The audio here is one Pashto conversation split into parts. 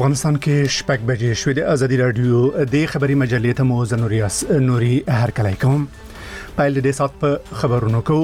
افغانستان کې شپږ بجې شوې د ازادي رادیو د خبري مجلې ته مو نوري هرکلی کوم. پایل د سات په خبرونو کو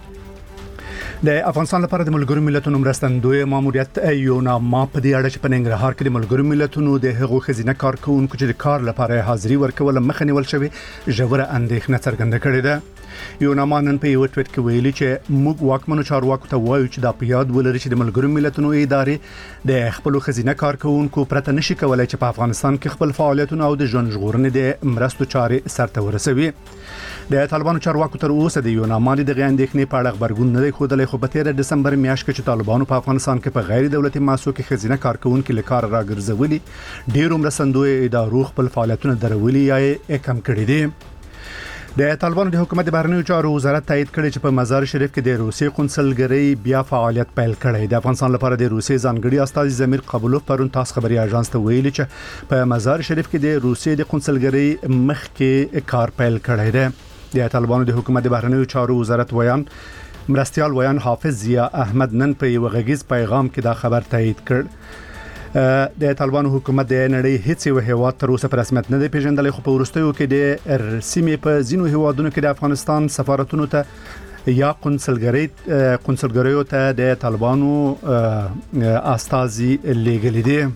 د افغانستان لپاره د ملګرو ملتونو مرستندوی ماموریت یو نامه په دې اړه چې په ننګرهار کې د ملګرو ملتونو د هغو خزینه کارکونکو چې د کار لپاره حاضری ورکول مخه نیول شوی ژوره اندېښنه څرګنده کړې ده. یو نامه نن په یو ټویټ کې ویلي چې موږ واکمنو چارواکو ته وایو چې دا په یاد ولري چې د ملګرو ملتونو ادارې د خپل خزینه کارکونکو پرته نشي کولای چې په افغانستان کې خپل فعالیتونه او د ژوند ژغورنې د مرستو چارې سرته ورسوي. د طالبانو چارواکو تر اوسه د یو نامه د اندېښنې په اړه خبرګون نه دی ښودلی، خو په 13 دسمبر میاشت کې چې طالبانو په افغانستان کې په غیر دولتي مؤسسو کې خزینه کارکونکو له کار راګرځولي ډیرو مرستندوی ادارو خپل فعالیتونه درولي یا کم کړي دي. د طالبانو د حکومت د بهرنیو چارو وزارت تایید کړی چې په مزار شریف کې د روسي قونسلګرۍ بیا فعالیت پیل کړی. د افغانستان لپاره د روسي ځانګړي استازي زمیر قبولوف پرون تاسو خبري اژانس ته ویلي چې په مزار شریف کې د روسي د قونسلګرۍ مخ کې کار پیل کړی دی. د طالبانو د حکومت د بهرنیو چارو وزارت مرستیال ویان حافظ ضیا احمد نن په یو غږیز پیغام کې دا خبر تایید کړ. د طالبانو حکومت د نړۍ هیڅ یو هیواد تر اوسه په رسمیت نه دی پیژندلی، خو په وروستیو کې د سیمې په ځینو هیوادونو کې د افغانستان سفارتونو ته یا قونسلګریو ته د طالبانو استازي لیږلي دي.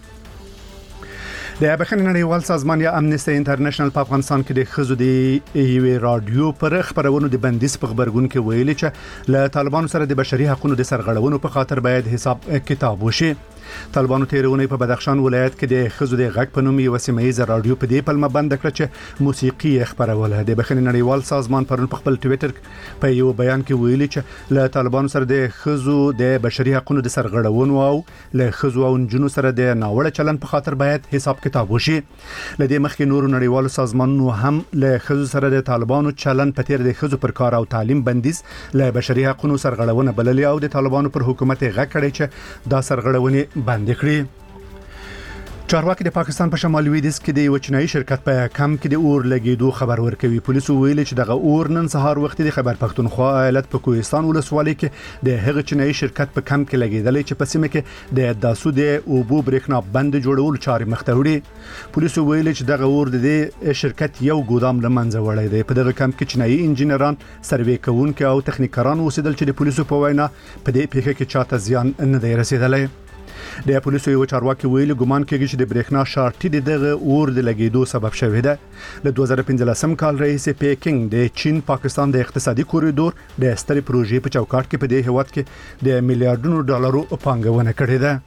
د بخښنې نړیوال سازمان یا امنیسټي انټرنیشنل په افغانستان کې د خزو د یو رادیو پر خبرونو د بندیز په خبرګون کې ویلي چې له طالبانو سره د بشري حقوقو د سرغړونو په خاطر باید حساب کتاب وشي. طالبانو تیرونه په بدخشان ولایت کې د خزو د غږ په نوم یو سیمایي رادیو په دې پلمه بند کړ چې موسیقي خبروله. د بخښنې نړیوال سازمان پرون په خپل ټویټر په یو بیان کې ویلي چې له طالبانو سره د خزو د بشري حقوقو د سرغړونو او له خزو او جنونو سره د ناوړه چلن په خاطر باید حساب کتاب وشي. لدې مخکې نورو نړیوالو سازمانونو هم له خزو سره د طالبانو چلن په تیر د خزو پر کار او تعلیم بندیز له بشري حقوقو سرغړونه بللي او د طالبانو پر حکومت غږ کړی چې دا سرغړونې بند کړي. چارواکي د پاکستان په شمالي لویدیځ کې د یو چینایي شرکت په کم کې د اور لګیدو خبر ورکوي. پولیسو ویلي چې دغه اور نن سهار وخت د خیبر پختونخوا ایالت په کوهستان ولسوالۍ کې د هغه چینایي شرکت په کم کې لګیدل چې په سیمه کې د داسو د اوبو برېښنا بند جوړول چارې مخته وړي. پولیسو ویلي چې دغه اور د شرکت یو ګودام لمنځه وړی دی. په دغه کم کې چینایي انجینران، سروې کوونکي او تخنیکران اوسېدل چې د پولیسو په وینا په دې پیښه کې چاته زیان نه دی رسیدلی. د پولیسو یو چارواکي ویلي ګمان کوي چې د برېښنا شارټي دغه اور د لګیدو سبب شوی دی. له 2015 کال راهیسې پیکینګ د چین پاکستان د اقتصادي کوریډور د سترې پروژې په چوکاټ کې په دې هیواد کې د میلیارډونو ډالرو پانګونه کړې ده.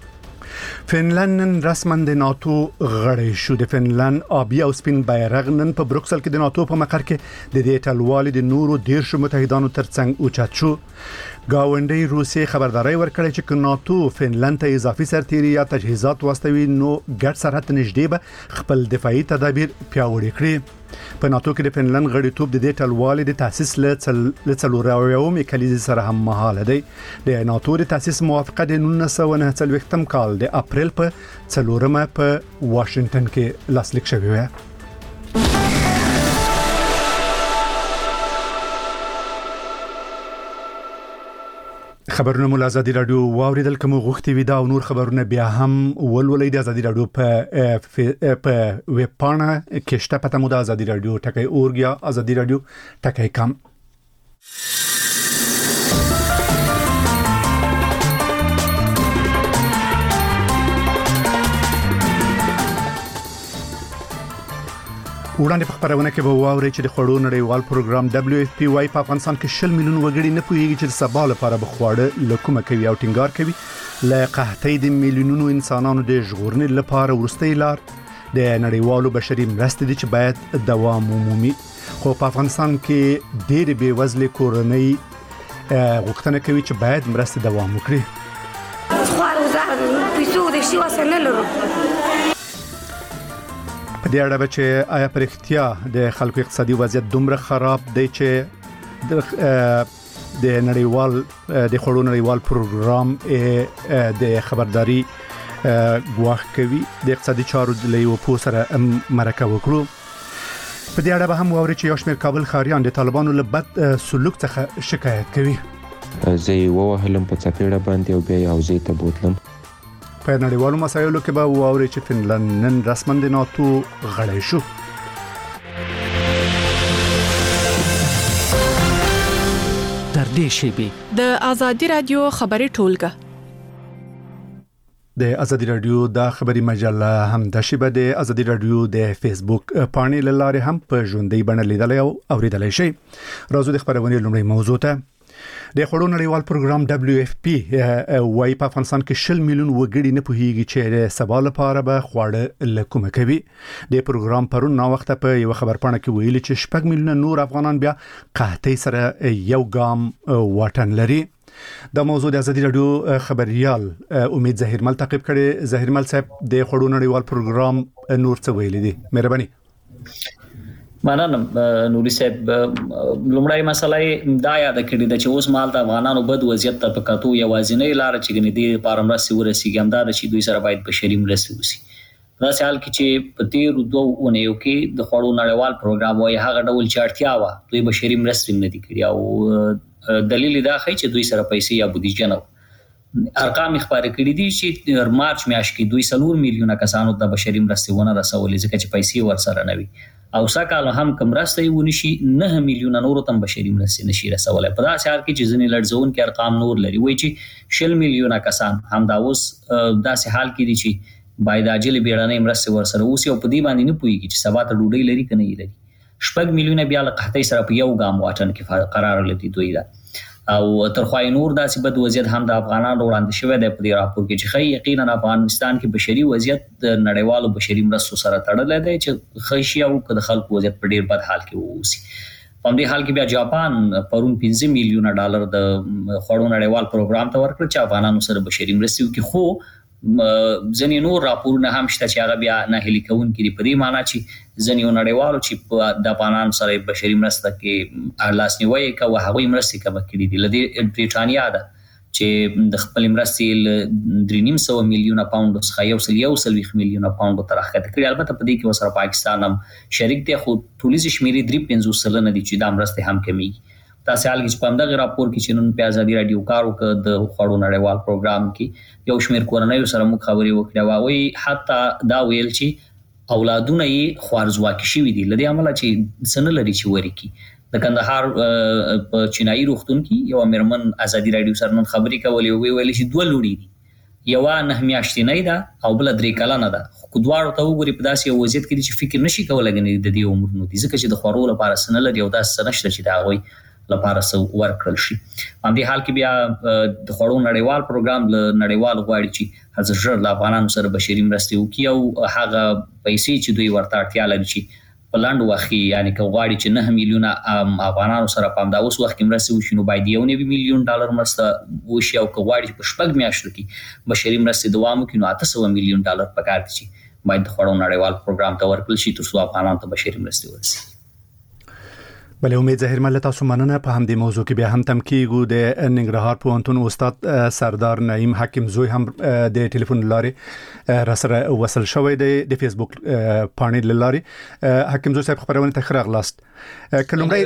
فنلند رسما د ناتو غړی شو. د فنلند آبي او سپین بیرغ نن په بروکسل کې د ناتو په مقر کې د دې ټلوالي د نورو 10 متحدانو ترڅنګ اوچت شو. گاونډي روسي خبرداري ورکړه چې ناتو فنلند ته اضافي سرتیري یا تجهیزات واستوي نو ګډ سرحد نږدې به خپل دفاعي تدابیر پیاوړي کړي. په ناتو کې د فنلند غړیتوب د دې ټلوالي د تاسیس له څلورویومې کلیزې سره هم مهاله دی. د ناتو د تاسیس موافقه د 1949 کال د اپریل په 4 په واشنگټن کې لاسلیک شوې وه. خبرونه مول ازادي رادیو واوریدل کوم غوښتي وي دا او نور خبرونه بیا هم ولولې د ازادي رادیو په ویب پاڼه کې شته. پته مو د ازادي رادیو ټکي اورګیا ازادي رادیو ټکي کم. وړاندې په خبرونه کې به واوري چې د خړو نړیوال پروګرام WFP په افغانستان کې 10 میلیون وګړي نه پوهیږي چې سبا لپاره بخواړه لکومه کوي او ټینګار کوي. له قحطۍ د میلیونونو انسانانو د ژغورنې لپاره ورستۍ لار د نړیوالو بشري مرستې دي چې باید دوام ومومي. خو په افغانستان کې ډېر بې وزله کورنۍ غوښتنه کوي چې باید مرستې دوام وکړي. خو زه پیسو د شي وسه نه لرم. په دې اړه چې آیا پر اختیا د خلکو اقتصادي وضعیت دومره خراب دی چې د نړیوال د خړو نړیوال پروګرام د خبرداري غواخ کوي د اقتصادي چارو د یو پوسره مرکه وکړو. په دې اړه به هم واوري چې یو شمېر کابل ښاریان د طالبانو له بد سلوک څخه شکایت کوي. زه یې ووهلم په څپېړه باندې او بیا یې حوزې ته بوتلم. په نړیوالو مسایلو کې به واوري چې فنلند نن رسماً د ناتو غړی شو. تر دې شیبې د ازادي رادیو خبري ټولګه د ازادي رادیو د خبري مجله هم د شیبه د ازادي رادیو د فیسبوک پاڼې لاره هم په ژوندۍ بڼه لیدلای او اوریدلای شي. راځو د خبرونه لومړی موضوع ته. د خړو نړیوال پروګرام WFP وايي په افغانستان کې 10 میلیون وګړي نه پوهیږي چې د سبا لپاره به خواړه لکومه کوي. د پروګرام پرون نا وخت په یو خبرپاڼه کې ویلي چې 6 میلیون نور افغانان بیا قحطۍ سره یو ګام واټن لري. دا موضوع د ازادي رادیو خبريال امید ظاهرمل تعقیب کړي. ظاهرمل صاحب د خړو نړیوال پروګرام نور څه ویلي دي؟ مهرباني. مننه نوري صاحب. لومړی مسله دا یاد کړی د چې اوس مال د افغانانو بد وضعیت ته پکاتو یوازینۍ لار چې ګنې دی پارمرسي ورسیږي هم دا چې دوی سره باید بشري مرسته وشي. دا سال کې چې په تیر 2 اونیو کې د خړو نړیوال پروګرام وایي هغه ډول چارتیا و دوی بشري مرسته نه دي کړی او دلیل دا ښیي چې دوی سره پیسې یا بودیجه نه ارقام خبرې کړې دي چې مارچ میاشت کې 200 میلیونه کسانو د بشري مرستې ونه رسولې ځکه چې پیسې ورسره نه وي او سکهاله هم کوم راسته ونی شي 9 میلیونه نور تم بشري مرستې نشي رسولای. په داسې حال کې چې ځنې لړزون کې ارقام نور لري وایي چې 10 میلیونه کسان هم دا اوس داسې حال کې دي چې باید عاجل بیړنۍ مرستې ورسره اوسي او په دې باندې نه پويږي چې سبا ته ډوډۍ لري کنه یې لري. 6 میلیونه بیا له قحطۍ سره په یو ګام واټن کې قرار لري دوی دا او ترخوای نور داسې بد وضعیت هم د افغانانو وړاندې شوی دی په دې راپور کې چې خی یقینا افغانستان کې بشري وضعیت د نړیوالو بشري مرستو سره تړلی دی چې خیشي او د خلکو وضعیت په ډیر بد حال کې ووسی. په دې حال کې بیا جاپان پرون 15 میلیونه ډالر د خړو نړیوال پروګرام ته ورکړ چې افغانانو سره بشري مرستې وکړي. خو ځنې نور راپورونه هم شته چې هغه بیا نه هلي کوون کړي په دې معنی چې ځنې نړیوالو چې د افغانانو سره بشري مرسته کې لاسنیوي کوي هغه مرستې کوي کړي دي. لدې بریټانیا ده چې د خپل مرستې 3.5 میلیونه پاوند څخه 1.1 میلیونه پاوند تر اخته کړي. البته په دې کې وسره پاکستان هم شریک دی خو ټولیز شمیرې 3.50 نه دي چې دا مرستې هم کمی. تاسو حال کې په همدغه راپور کې چې نن په ازادي رادیو کار وکړ د خړو نړیوال پروګرام کې یو شمېر کورنۍ سره مخ خبري وکړه واوي حتی دا ویل چې اولادونه یې خوارزواکي شوي دي لدې عمله چې سن لري چې ورکی. د کندهار په چینایي روغتون کې یو امرمن ازادي رادیو سره نن خبري کولې ویل چې دوه لوري دي یو نه میاشتې نه ده او بل 3 کلنه ده. خو دواړو ته وګوري په داسې وضعیت کې چې فکر نشي کولای غني د دې عمر نو دي ځکه چې د خورو لپاره سن لري او داسې نشته چې دا غوي لپاره سو ورکړل شي. په دې حال کې بیا د خړو نړیوال پروګرام له نړیوال غواړي چې حاضر لا افغانانو سره بشري مرستې وکړي او هغه پیسې چې دوی ورته اړتیا لري چې په لاندې وخت یعنی که غواړي چې 9 میلیونه افغانانو سره په دا اوس وخت کې مرستې وشي نو باید 1 میلیون ډالر مرسته وشي او که غواړي په شپږ میاشتو کې بشري مرستې دوام وکړي نو 800 میلیون ډالر پکار دي چې باید د خړو نړیوال پروګرام ته ورکړل شي ترڅو افغانانو ته بشري مرستې ورسي. بله امید ظاهرمل تاسو مننه. په همدې موضوع کې بیا هم تم کیږو د ننګرهار پوهنتون استاد سردار نعیم حکیم زوی هم د ټلیفون لارې را سره وصل شوی دی د فیسبوک پاڼې لارې. حکیم زوی صاحب خبرونه ته خراغلاست. کلمړی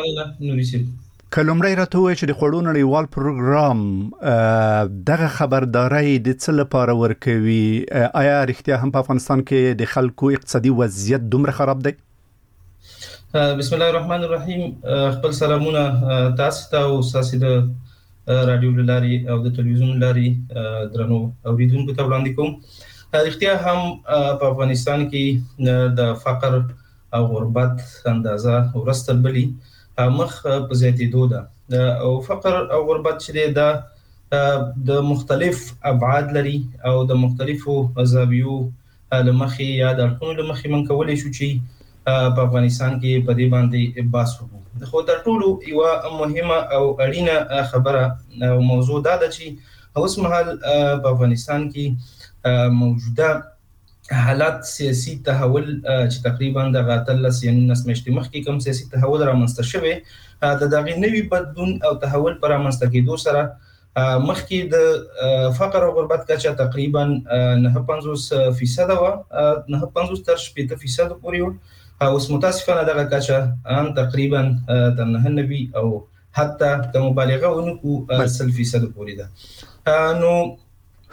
راته وایي چې د خړو نړیوال پروګرام دغه خبرداري د څه لپاره ورکوي؟ آیا رښتیا هم په افغانستان کې د خلکو اقتصادي وضعیت دومره خراب دی؟ بسم الله الرحمن الرحیم. خپل سلامونه تاسو ته او تاسو د رادیو لاري او د ټلویزیون لاري درنو اوریدونکو ته وړاندې کوم. اختیار هم په افغانستان کې د فقر او غربت اندازه ورستل بلی مخ په زیاتېدو ده او فقر او غربت چې دا د مختلف ابعاد لري او د مختلفو زاویو لمخې یا د اړخونو لمخې من کولای شو چې په افغانستان کې په دې باندې بحث وکړو. خو تر ټولو یو مهمه او اړینه خبره او موضوع دا ده چې اوس مهال په افغانستان کې موجوده حالات سیاسي تحول چې تقریبا د 13 میاشتې مخکې کوم سیاسي تحول رامنځته شوی د دغه نوي بدلون او تحول پر رامنځته کېدو سره مخکې د فقر او غربت کچه تقریبا 9.50% و 9.50 تر 8% پورې و. اوس متاسفانه دغه کچه ان تقریبا تر 9 او حتی د مبالغه ونکو 10% پورې ده. نو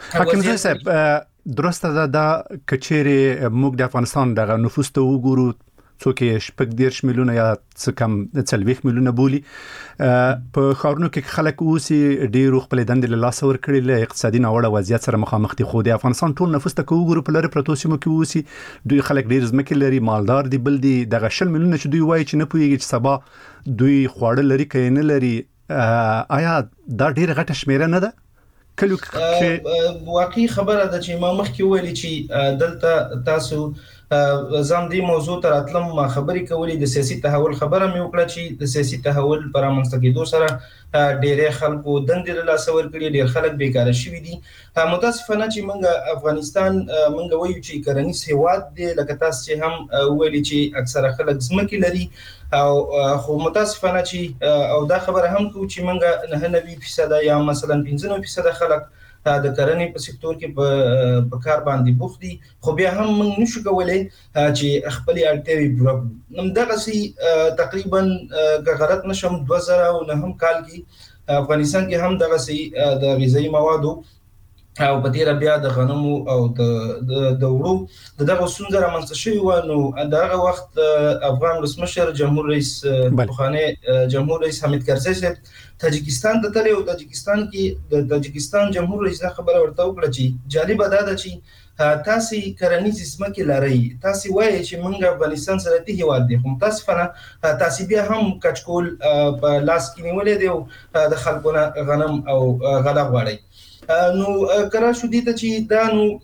حکیم زوی صاحب درسته دا کچېره موږ د افغانستان د نفوس ته وګورو څوک یې شپږ 10 میلیونه یا څه کم 40 میلیونه بولی په خاورونو کې خلک اوسي ډېر خپل دندې له لاس ور کړی له اقتصادي ناوړه وضعیت سره مخامخ دي خو د افغانستان ټول نفوس ته وګورو په لری پروتو سیمو کې اوسي دوی خلک ډېر ځمکې لري مالدار دي بل دي د 20 میلیونه چې دوی وایي چې نه پوهیږي چې سبا دوی خواړه لري کې نه لري آیا دا ډېر غټه شمیره نه ده کله چې واقعي خبره ده چې ما مخکې ویلي چې دلته تاسو زم دې موضوع تر اتلم ما خبرې کولې د سیاسي تحول خبره مې وکړه چې د سیاسي تحول پر منځ کېدو سره ډېر خلکو دندې له لاس ور کړي ډېر خلک بیکاره شوي دي متاسفانه چې موږ افغانستان موږ وایو چې کرنیز هیواد دی لکه تاسو چې هم ویلي چې اکثره خلک ځمکې لري او خو متاسفانه چې او دا خبره هم کوي چې موږ 99% یا مثلا 95% خلک د کرنې په سکتور کې په کار باندې بوخت دي خو بیا هم موږ نشو کولای چې خپل اړتیاوې پوره کړو نو دغه سي تقریبا غلط نشم 2009 کال کې افغانستان کې هم دغه سي د غذایی موادو او په دې بیا د غنمو او د وړو دغه ستونزه رامنځته شوې و نو دغه وخت افغان ولسمشر جمهور رئیس پخوانی جمهور رئیس حامد کرزي صاحب تاجکستان ته تللی او تاجکستان کې د تاجکستان جمهور رئیس خبره ورته وکړه چې جالب ده چې تاسو کرنیز ځمکې لرئ تاسو وایي چې موږ افغانستان سره ته هیواد دي خو متاسفانه تاسو بیا هم کچکول په لاس کې نیولې دی د خلکو غنم او غله غواړي نو کرا شو دي ته چې دا نو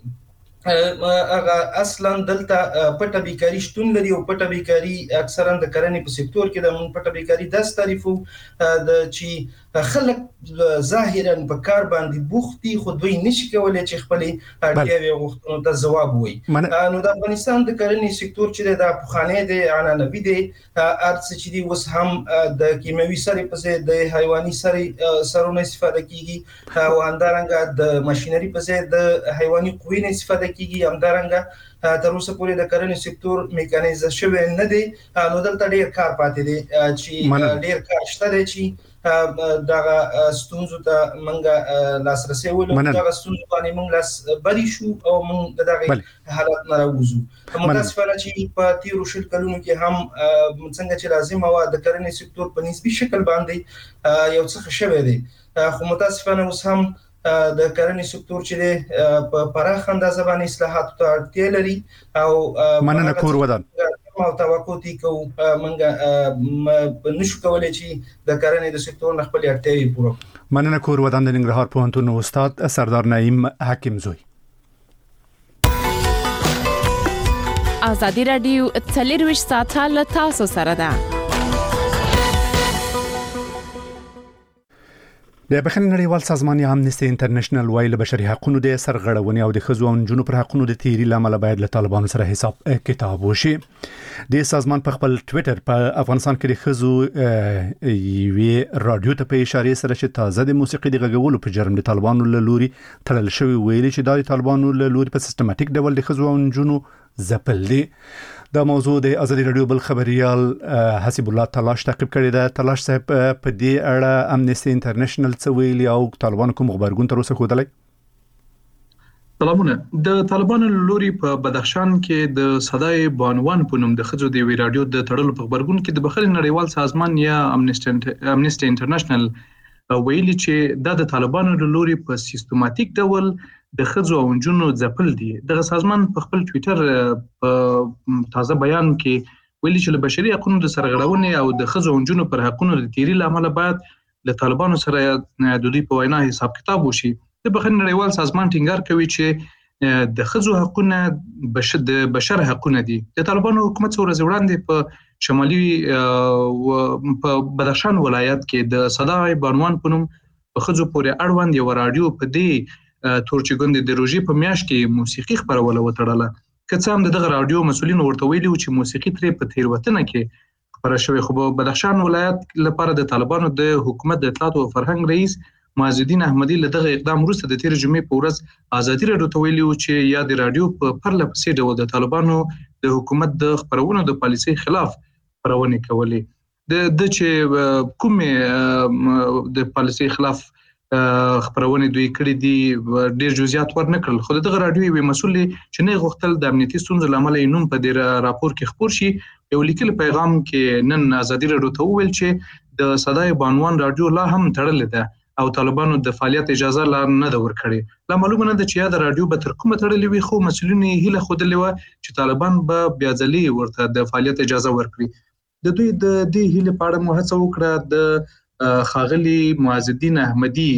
هغه اصلا دلته پټه بیکاری شتون لري او پټه بیکاری اکثرا د کرنې په سکتور کې د پټه بیکاری د تعریفو د چې خلک ظاهرا په کار باندې بوخت دي خو دوی نشي کولای چې خپل اړتیاوې غوښتنو ته ځواب وایي نو د افغانستان د کرنې سکتور چې د پخوانی دی عنعنوي دی ارڅ چې دی اوس هم د کیمیاوي سره په ځای د حیواني سرونو استفاده کیږي او همدارنګه د ماشينري په ځای د حیواني قوی نه استفاده کیږي همدارنګه تر اوسه پورې د کرنې سکتور میکانیزه شوی نه دی نو دلته ډیر کار پاتې دی چې ډیر کار شته دی چې دغه ستونزو ته منګه لاسرسي ولرو دغه ستونزو باندې موږ لاس بری شو او موږ دغه حالت نه راوځو متاسفانه چې په تیرو شل کلونو کې هم څنګه چې لازم و د کرنې سکتور په نسبي شکل باندې یو څه شوی دی خو متاسفانه اوس هم د کرنې سکتور چې په پراخ اندازه باندې اصلاحات ته اړتیا لري او مننه کور ودان او توقع دي کوم موږ نشو کولای چې د کرنې د سکتور نه خپل اړتیاوې پوره کړو مننه کور ودان د ننګرهار پوهنتون استاد سردار نعیم حکیم زوی ازادي رادیو 24 ساعته له تاسو سره ده د بخښنې نړیوال سازمان امنیستي انټرنیشنل وایي له بشري حقوقو د سرغړونې او د ښځو او نجونو پر حقوقو د تیری لامل باید له طالبانو سره حساب کتاب وشي د سازمان په خپل ټوئیټر په افغانستان کې د ښځو یوې رادیو ته په اشاره سره چې تازه د موسیقي د غږولو په جرم د طالبانو له لوري تړل شوی ویلي چې د طالبانو له لوري په سیستماتیک ډول د ښځو او نجونو ځپل دي دا موضوع د ازادي رادیو بل خبريال حسیب الله تلاش تعقیب کړی دی تلاش صاحب په دې اړه امنیستي انټرنیشنل څه ویلي او طالبان کوم خبرګون تر اوسه خودلای سلامونه د طالبانو لوري په بدخشان کې د صداي بانوان په نوم د خځو د رادیو د تړلو په خبرګون کې د بخښنې نړیوال سازمان یا امنیستي انټرنیشنل ویلي چې د طالبانو لوري په سیستماتیک ډول د خځو او نجونو ځپل دي د سازمان په خپل ټوئیټر په تازه بیان کې ویلي چې له بشري حقوقو د سرغړونې او د خځو او نجونو پر حقوقو د تیری لامل باید له طالبانو سره د دوی په وینا حساب کتاب وشي د بخښنې نړیوال سازمان ټینګار کوي چې د خځو حقوقو د بشر حقوقو دي د طالبانو حکومت څو ورځې وړاندې په شمالي په بدخشان ولایت کې د صداي بانوان په نوم په خځو پورې اړوند یو رادیو په دې تورچګوند د روزي په میاشت کې موسیقي خبرونه وټړله که څه هم دغه رادیو مسولین ورته ویلي چې موسیقي ترې په تیروتنه کې خبره شوې خو په بدخشان ولایت لپاره د طالبانو د حکومت د اطلاعات او فرهنګ رئیس معز الدین احمدی له دغه اقدام وروسته د تیر جمعې په ورځ ازادي رادیو ته ویلي چې یا د رادیو په پرله پسې ډول د طالبانو د حکومت د خبرونو د پالیسۍ خلاف خبرونه کولې د چې کومه د پالیسۍ خلاف خبرونه دوی کړې دي ډېر جزئیات ورنکړل. خو دغه رادیو وی مسؤل چې نه غوښتل د امنیتي ستونزو لامل نوم په دې راپور کې خبر شي. یو لیکل پیغام کې نن ازادي راډیو ته وویل چې د صداي بانوان رادیو لا هم تړلې ده او طالبانو د فعالیت اجازه لا نه ده ورکړې. لا معلومه نه ده چې د رادیو به تر کومه تړلې وي، خو مسؤلین هیله خوده و چې طالبان به بیا ځلې ورته د فعالیت اجازه ورکړي. د دوی د دې هیله په اړه مو هڅه وکړه د خاغلی معز الدین احمدی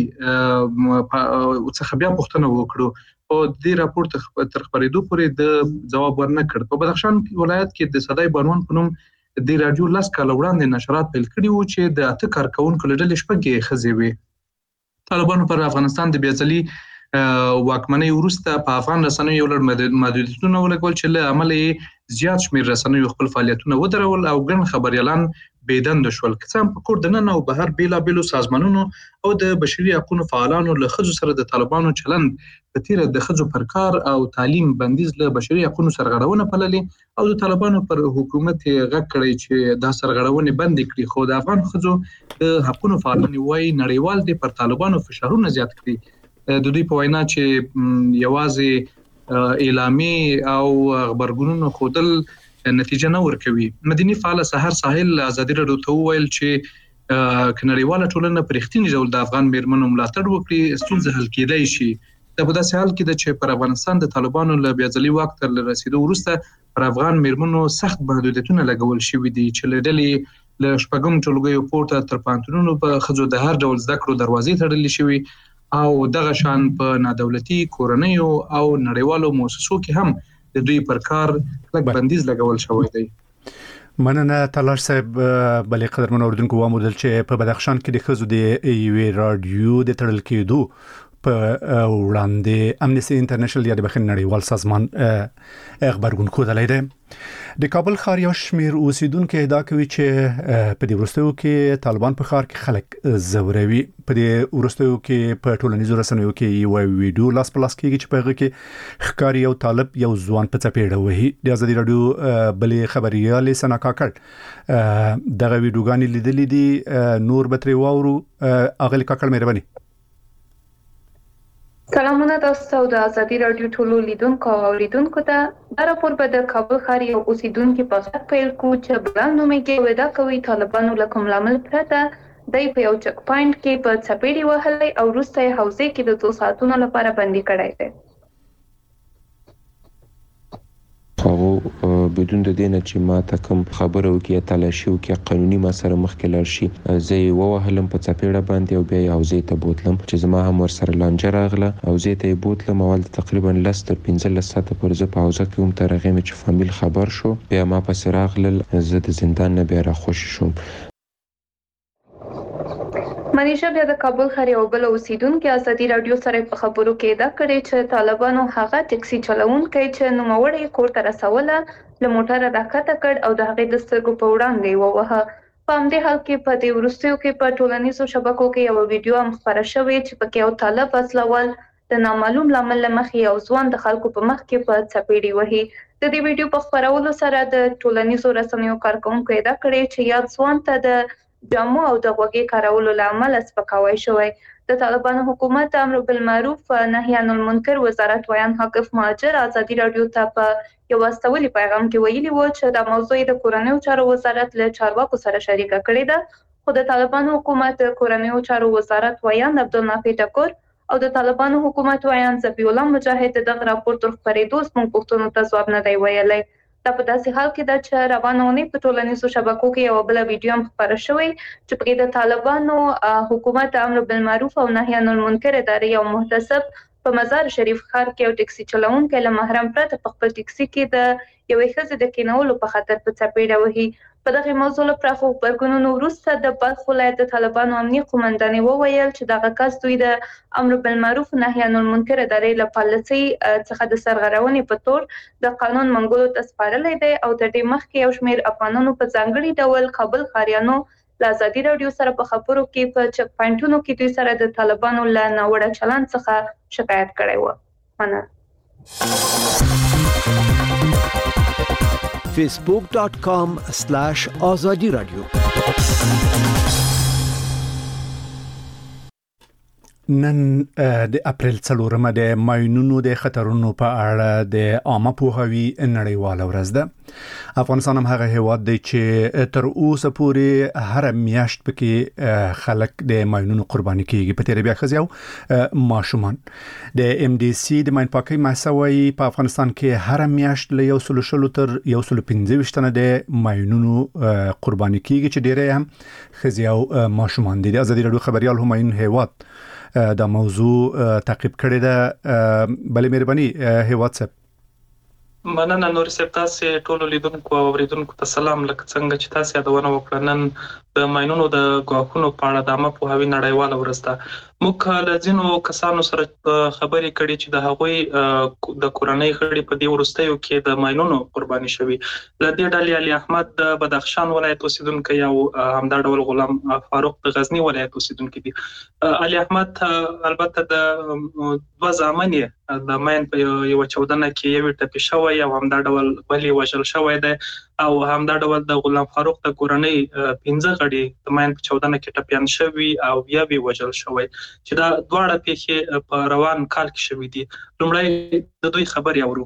څخه بیا پوښتنه وکړو او د راپور تر خبرېدو پورې د جواب ورنکړ. په بدخشان ولایت کې د صداي بانوان په نوم د رادیو لاس کال وړاندې نشرات پیل کړي وو چې د اته کارکونکو له ډلې شپږ خزې وي. طالبانو پر افغانستان د بیاځلي واکمنۍ وروسته په افغان رسنیو یو لړ محدودیتونه ولګول چې له امله زیات شمېر رسنیو خپل فعالیتونه ودرول او ګڼ خبريالان بيدند شول. کڅم په کور د نن او بهر بیلابېلو سازمانونو او د بشري حقوقو فعالانو له خځو سره د طالبانو چلند په تیر د خځو پر کار او تعلیم بندیز له بشري حقوقو سرغړونه پللې او د طالبانو پر حکومت غږ کړی چې د سرغړونې بند کړي. خو د افغان خځو د حقوقو فعالانو وايي نړیوال دي پر طالبانو فشارونه زیات کړي. د دوی په وینا چې یوازې اعلامي او خبرګونونو خودل نتیجه نه ورکوي. مدني فعال سحر ساحل ازادي راډیو ته ویل چې کنړیواله ټولنه پر اختینی ډول د افغان میرمنو ملاتړ وکړي ستونزه حل کېدای شي. د په داسې حال کې د چې پر افغانستان د طالبانو له بیاځلي واک تر رسیدو وروسته پر افغان میرمنو سخت محدودیتونه لګول شوي دي چې له ډلې له شپږم ټولګیو پورته تر پانتونونو په خځو د هر ډول زده کړو دروازې تړلې شوي او دغه شان په نادولتي کورنیو او نړیوالو مؤسسو کې هم د دوی پر کار کلک بندیز لګول شوی دی. مننه تلاش صاحب. بلې قدرمن اوردونکو وامودل چې په بدخشان کې د خزو د یوې رادیو د تړل کېدو په وړاندې امنیستي انټرنیشنل یا د بخښنې نړیوال سازمان خبرګون خوده دی. د کابل ښار یو شمېر اوسیدونکو ادعا کوي چې په دې وروستیو کې طالبان په ښار کې خلک زوروي. په دې وروستیو کې په ټولنیزو رسنیو کې یو ویډیو لاس په لاس کېږي چې په هغه کې ښکاري یو طالب یو ځوان په څپېړه وهي. د ازادي راډیو بلې خبريالې سنا کاکړ دغه ویډیوګانې لیدلې دي. نور به ترې واورو. اغلی کاکړ مهرباني. سلامونه تاسو ته د ازادي راډیو ټولو لیدونکو او اوریدونکو ته. دا راپور به د کابل ښار یو اوسیدونکو په خاطر پیل کو چې بلان نومېږي ودا کوي طالبانو له کوم لامل پرته دای په یو چک پاینټ کې په څپېړې وهلې او وروسته حوزې کې د 2 ساعتونو لپاره بندي کړای دی. خو بدون د دینه چې ما ته کوم خبرو کې تلاشي او کې قانوني ما سره مخکې لار شي زه ووهلم په څپېړه باندې او بیا حوزې ته بوتلم چې زما هم ور سره لانجه راغله. حوزې ته بوتلم اول تقریبا 10 تر 15 ساعته پر زه په حوزه کې هم تر هغه مې چې فامیل خبر شو بیا ما په سراغلل زه د زندان نه بیا را خوش شوم. منیشه بیا د کابل ښار یو بل اوسیدونکو ازادي راډیو سره په خبرو کې دا کړی چې طالبانو هغه ټکسي چلوونکی چې نوموړی کور ته رسوله له موټره راکته کړ او د هغې د سترګو په وړاندې ووهه. په همدې حال کې په دې وروستیو کې په ټولنیزو شبکو کې یو ویډیو هم خپره شوې چې پکې یو طالب اصلول د نامعلوم لامل مخې یو ځوان د خلکو په مخ کې په څپېړې وهي. د دې ویډیو په خپرولو سره د ټولنیزو رسنیو کارکونکو دا کړی چې یاد ځوان ته د جامو او د غوږی کارولو لامل سپکاوی شوی. د طالبانو حکومت امر بالمعروف نهی عن المنکر وزارت ویان حقف مهاجر ازادي راډیو ته په یو واستولي پیغام کې ویلي و چې د موضوع د کورنیو چارو وزارت له چارواکو سره شریکه کړې ده. خو د طالبانو حکومت کورنیو چارو وزارت ویان عبدالنافع ټکور او د طالبانو حکومت ویان ذبیح الله مجاهد دغه راپور تر خبرېدو زموږ پوښتنو ته ځواب نه دی ویلی. دا په داسې حال کې ده چې روانه اونۍ په ټولنیزو شبکو کې یو بل ویډیو هم خپره شوی چې پکې د طالبانو حکومت امر بالمعروف او نهی عن المنکر ادارې یو محتسب په مزار شریف ښار کې یو ټکسي چلوونکی له محرم پرته په خپل ټکسي کې د یوې ښځې د کینولو په خاطر په څپېړه وهي. په دغه موضوع له پراخو غبرګونونو وروسته د بلخ ولایت د طالبانو امنیه قومندانې وویل چې دغه کس دوی د امر بالمعروف نهی عن المنکر ادارې له پالیسۍ څخه د سرغړونې په تور د قانون منګولو ته سپارلی دی او د دې مخکې یو شمېر افغانانو په ځانګړي ډول کابل ښاریانو له ازادي راډیو سره په خبرو کې په چک پاینټونو کې دوی سره د طالبانو له ناوړه چلند څخه شکایت کړی و. مننه. facebook.com/azadi radio نن د اپریل 4 د ماینونو د خطرونو په اړه د عامه پوهاوي نړیواله ورځ ده. افغانستان هم هغه هیواد دی چې تر اوسه پورې هر میاشت پکې خلک د ماینونو قرباني کیږي. په تیر بیا خزیاو ماشومان د ام ډي سي د ماین پاکي مسوي په افغانستان کې هر میاشت له 100 تر 125 تنه د ماینونو قرباني کیږي چې ډیره هم خزیاو ماشومان دي. د ازادي رادیو خبريال همایون هیواد دا موضوع تعقیب کړی ده. بلې مهرباني هیواد صاحب. مننه نور صاحب، تاسو ټول لیدونکو او اوریدونکو ته سلام. لکه څنګه چې تاسو یادونه وکړه، نن د ماینونو د غواخونو په اړه د عامه پوهاوي نړیواله ورځ ده. موږ له ځینو کسانو سره خبرې کړې چې د هغوی د کورنۍ غړي په دې وروستیو کې د ماینونو قرباني شوي. له دې ډلې علي احمد د بدخشان ولایت اوسیدونکی او همدا ډول غلام فاروق د غزنی ولایت اوسیدونکی دي. علي احمد البته د دوه زامن د ماین په یو چودنه کې یو ټپي شوی او همدا ډول بلې وژل شوی دی او همدا ډول د غلام فاروق د کورنۍ 15 غړي د ماین په چودنه کې ټپيان شوي او بیا به وژل شوی چې دا دواړه پیښې په روان کال کې شوې دي. لومړی د دوی خبرې اورو.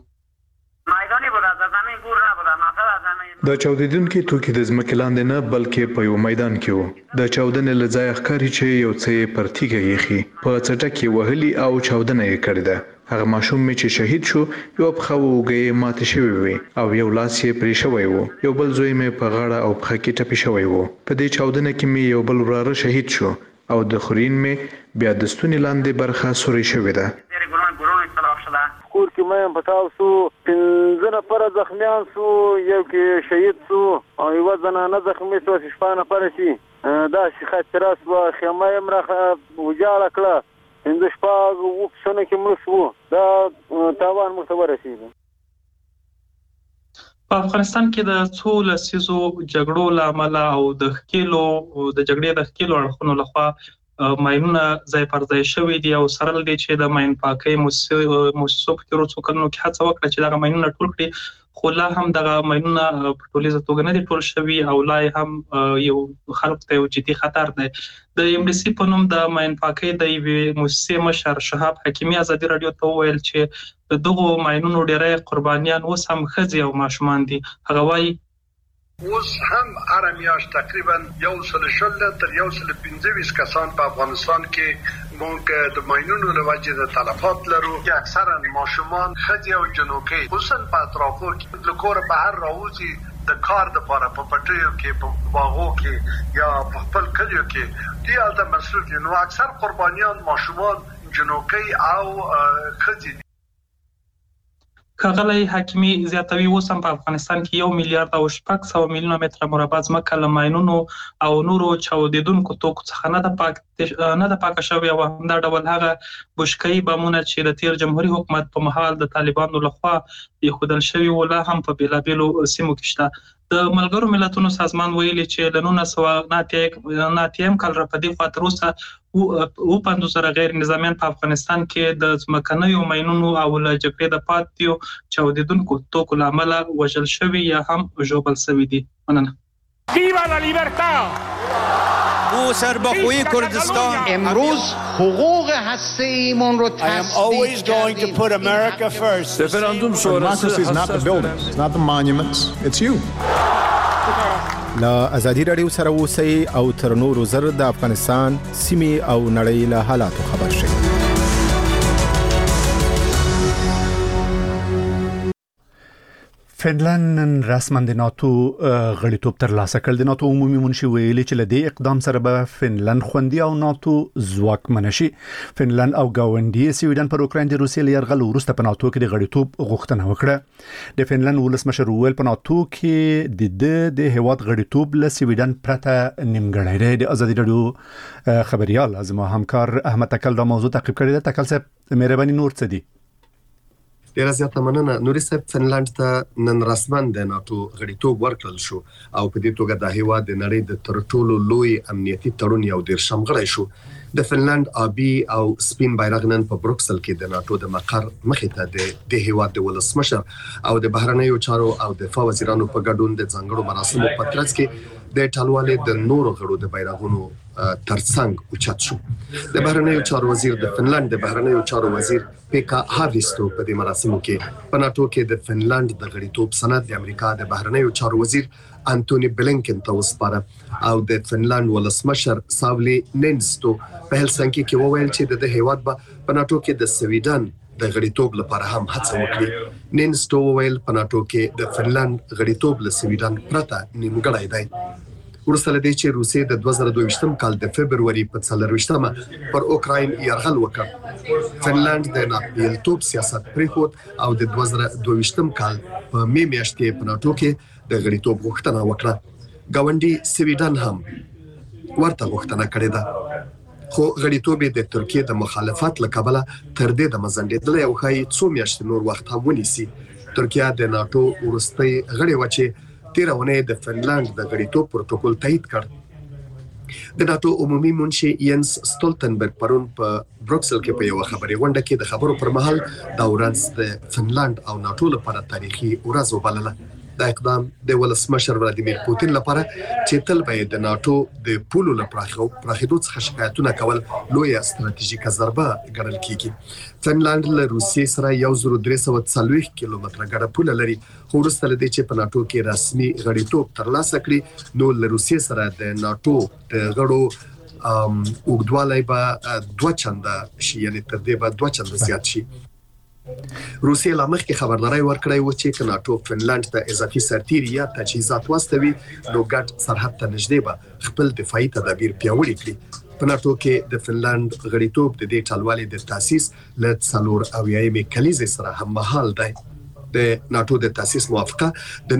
د چاودیدونکو توکي د ځمکې لاندې نه بلکې په یو میدان کې وو. د چاودنې له ځایه ښکاري چې یو څه پر تیږه یخي په څټکې وهلي او چاودنه یې کړې ده. هغه ماشوم چې شهید شو یو په خوږه ماته شوی وي او یو لاس یې پرې شوی وو. یو بل زوی مې په غاړه او په کې ټپي شوی وو. په دې چاودنه کې مې یو بل وراره شهید شو او د خورین مې بیا د ستوني لاندې برخه سوري شوې ده. کور کې مې پتاو سو 15 نفر زخمیان سو، یو کې شهید سو او یو زنانه زخمی سو. شپانه پر شي دا شي خاطرات و خیمه امره وجاله کړه. د شپږ او څنګه کې مسو دا تاوان مستور شي. په افغانستان کې د څو لسیزو جګړو لامل او د جګړې د خکېلو اړخونو لخوا ماینونه ځای پر ځای شوي دي او سره لدی چې د ماین پاکۍ موسسو په تیرو څو کلونو کې هڅه وکړه چې دغه ماینونه ټول کړي، خو لا هم دغه ماینونه په ټولیزه توګه نه دي ټول شوي او لا هم یو خلکو ته یو جدي خطر دی. د ام ډي سي په نوم د ماین پاکۍ د یوې موسسې مشر شهاب حکیمي ازادي رادیو ته وویل چې دغه ماینونو ډیری قربانیان اوس هم ښځې او ماشومان دي. هغه وایي اوس هم هر میاشت تقریبا 140 تر 125 کسان په افغانستان کې موږ د ماینونو له وجې د تلفات لرو. اکثرا ماشومان، ښځې او جنوکۍ خصوصا په اطرافو کې د کور بهر راوځي د کار لپاره په پټیو کې، په باغو کې یا په خپل کلیو کې دي البته مصروف دي. نو اکثر قربانیان ماشومان، جنوکۍ او ښځې. ښاغلی حکیمي زیاتوي اوس هم په افغانستان کې 1 میلیارډ او 600 میلیونه متره مربع ځمکه له ماینونو او نورو چاودیدونکو توکو څخه نه ده پاکه شوې او همدا ډول هغه بشکایي بمونه چې د تیر جمهوریت حکومت په مهال د طالبانو لخوا ایښودل شوي و لا هم په بیلابیلو سیمو کې شته. د ملګرو ملتونو سازمان ویلي چې له 1990 کال را په دې خوا تر اوسه 50 غیر نظامیان په افغانستان کې د ځمکنیو ماینونو او له جګړې د پاتیو چاودیدونکو توکو له امله وژل شوي یا هم ژوبل شوي دي. مننه. ویوا لا لیبرتا! او سربخوی کردستان امروز حقوق هسته‌ایمون رو I am always going to put America first. Referendum sonrası Democracy is not the buildings, it's not the monuments, it's you. لا ازادي رادیو سره اوسئ او تر نورو زر د افغانستان سیمې او نړۍ له حالاتو خبر شئ. فنلند رسما د ناتو غړیتوب ترلاسه کړ. د ناتو عمومي منشي ویلي چې له دې اقدام سره به فنلند خوندي او ناتو ځواکمن شي. فنلند او ګاونډي سویډن پر اوکراین د روسیې له یرغل وروسته په ناتو کې د غړیتوب غوښتنه وکړه. د فنلند ولسمشر ویل په ناتو کې د هیواد غړیتوب له سویډن پرته نیمګړی دی. د ازادي رادیو خبريال زما همکار احمد تکل دا موضوع تعقیب کړی دی. تکل صاحب مهرباني نور څه دي؟ ډیره زیاته مننه. نوري صاحب، فنلند ته نن رسما د ناتو غړیتوب ورکړل شو او په دې توګه د هیواد د نړۍ د تر ټولو لوی امنیتي تړون یو ډیر شمغړی شو. د فنلند آبي او سپین بیرغ نن په بروکسل کې د ناتو د مقر مخې ته د هیواد د ولسمشر او د بهرنیو چارو او دفاع وزیرانو په ګډون د ځانګړو مراسمو په ترڅ کې د ټالوالې د نورو غړو د بیرغونو ترڅنګ اوچت شو. د بهرنیو چارو وزیر د فنلند د بهرنیو چارو وزیر پیکا هاویستو په دې مراسمو کې په ناتو کې د فنلند د غړیتوب سند د امریکا د بهرنیو چارو وزیر انټونی بلینکن ته وسپاره او د فنلند ولسمشر ساولی نینستو په هلسنکي کې وویل چې د هیواد په ناتو کې د سویډن د غړیتوب لپاره هم هڅه وکړي. نینستو وویل په ناتو کې د فنلند غړیتوب له سویډن پرته نیمګړی دی. ورسته لدې چې روسیې د 2022 کال د فبرवरी په 24مه پر اوکراین یرغل وکړ. فنلند د ناپیلتوب سیاست پریخود او د 2022 کال په می میاشت کې په ناتو کې د غړیتوب غوښتنه وکړه. ګاونډي سویډن هم ورته غوښتنه کړې ده. خو غړیتوب د ترکیه د مخالفت لکبله تر دې د مزندېدل او خای څو میاشتې نور وخت هم ونیسي. ترکیه د ناتو ورستۍ غړي وچه 13 ونې د فنلند د غړیتوب پروتوکول تایید کړ. د ناتو عمومي منشي ینس ستولتنبرګ پرون په بروکسل کې په یو خبري غونډه کې د خبرو پر مهال دا ورځ د فنلند او ناتو لپاره تاریخي ورځ وبلله. دا اقدام د ولسمشر ولادیمیر پوتین لپاره چې تل به د ناتو د پولو لپاره پراخېدو څخه شکایتونه کول لویه ستراتیژیکه ضربه ګڼل کیږي. فنلند له روسیې سره 1340 کیلومتره ګډه پوله لري. خو وروسته له دې چې په ناتو کې رسمي غړیتوب ترلاسه کړي نو له روسیې سره د ناتو د غړو اوږدوالی به 2 چنده شي، یعنی تر دې به 2 چنده زیات شي. روسیې لا مخکې خبرداري ورکړې و چې ناتو فنلند ته اضافي سرتیري یا تجهیزات واستوي نو ګډ سرحد ته نږدې به خپل دفاعي تدابیر پیاوړي کړي. په ناتو کې د فنلند غړیتوب د دې ټالوالي د تاسیس له 4 کلیزې سره هم مهال دی. د ناتو د تاسیس موافقه د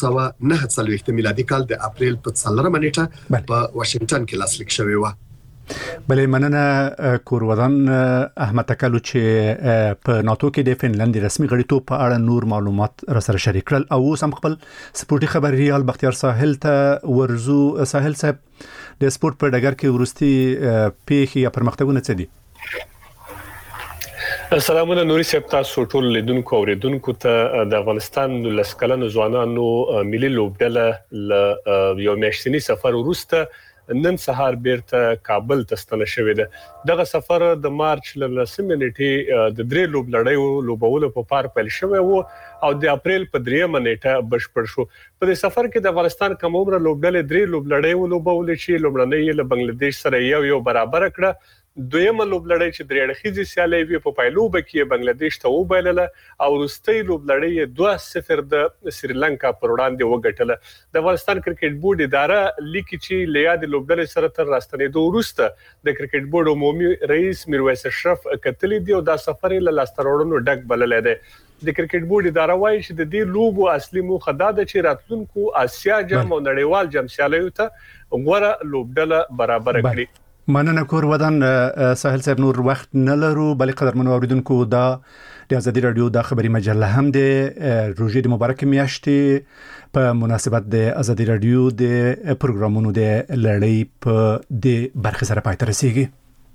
1949 میلادي کال د اپریل په 4 نیټه په واشنگټن کې لاسلیک شوې و. بلې مننه کورودان احمد تکلو چې په ناتو کې د فنلند رسمي غړیتوب په اړه نور معلومات را سره شریک کړل. او سم خپل سپورتي خبريال بختیار ساحل ته ورزو. ساحل صاحب د سپورت په ډګر کې ورستي پیښې یا پرمختګونه څه دي؟ السلامونه نوري صاحب، تاسو ټول لیدونکو او اوریدونکو ته د افغانستان لسکلن ځوانانو ملي لوبډله ل یو میاشتنی سفر وروسته نن سهار بیرته کابل ته ستنه شوې ده. دغه سفر د مارچ ل 10 نیټې د درې لوبلړیو لوبولو په پار پیل شوی وو او د اپریل په 3 نیټه بشپړ شو. په دې سفر کې د افغانستان کوم عمر لوبډلې درې لوبلړیو لوبول چې لومړنۍ له بنگلاديش سره یو برابر کړه. دویمه لوبلړی چې درې اړخیزې سیالي وي په پایلوبه کې بنگلاديش ته وبایلله او وروستۍ لوبلړی 2-0 د سریلانکا پر وړاندې وګټله. د افغانستان کرکټ بورډ اداره لیکي چې لیاد لوبډلې سره تر راستنېدو وروسته د کرکټ بورډ عمومي رئیس میرویس اشرف کتلی دی او دا سفر له لاسترورونو ډک بللې ده. د کرکټ بورډ اداره وايي چې د دې لوبو اصلي موخه دا ده چې راتلونکو آسیا جام او نړیوال جام سیالیو ته غوړه لوبډله برابر کړي. مننه کورودان ساحل صاحب. نور وخت نه لرو بلې قدرمنو اوریدونکو دا د ازادي رادیو د خبري مجله هم د روزې د مبارک میاشتې په مناسبت د ازادي رادیو د پروګرامونو د لړۍ په د برخه سره پای ته رسیدي.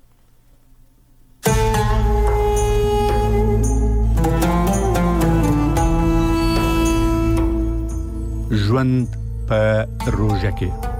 ژوند په روزه کې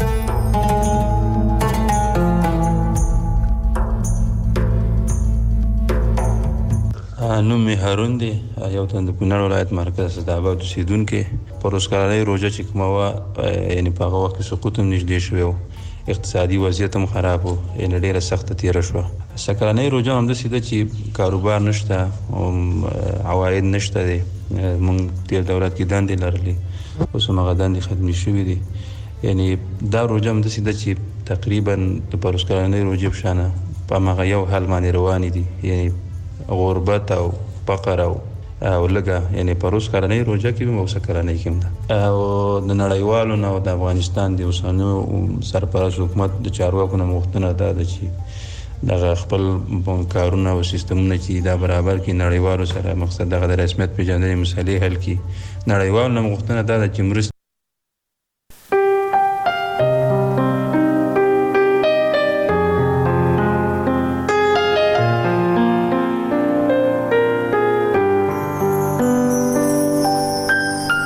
نوم هارون دی، یو تن د کونړ ولایت مرکز صداباد اوسیدونکو. پر اوسکارلۍ روزه چې کومه وه یعنې په هغه وخت کې سقوط هم نږدې شوی و، اقتصادي وضعیت هم خراب و، یعنې ډېره سخته تېره شوه. سکرانۍ روزه همداسې ده چې کاروبار نشته، عواید نشته دی. موږ تېر دولت کې دندې لرلې، اوس هم هغه دندې ختمې شوي دي. یعنې دا روزه همداسې ده چې تقریبا د پر اوسکارلۍ روزې په شانه په هماغه یو حال باندې روانې دي، یعنې غربت او فقر او لګه، یعنی پروس کارنۍ روزه کې مو سکرانۍ کې ده. او د نړیوالو نو د افغانستان د اوسنو سرپرست حکومت د چارواکو نه مختنه ده چې دغه خپل کارونه او سیستمونه چې دا برابر کې نړیوالو سره مقصد دغه د رسمیت پیژندنې مسلې حل کې نړیوالو نه مختنه ده چې مرسته